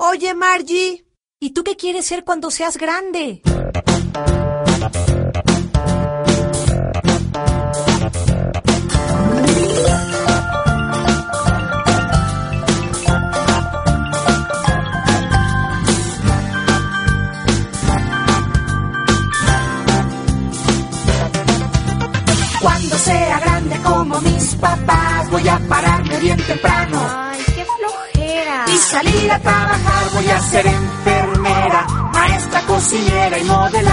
Oye, Margie, ¿y tú qué quieres ser cuando seas grande? Cuando sea grande como mis papás, voy a pararme bien temprano. Ay, qué flojera. Y salir a trabajar, voy a ser enfermera, maestra, cocinera y modelar.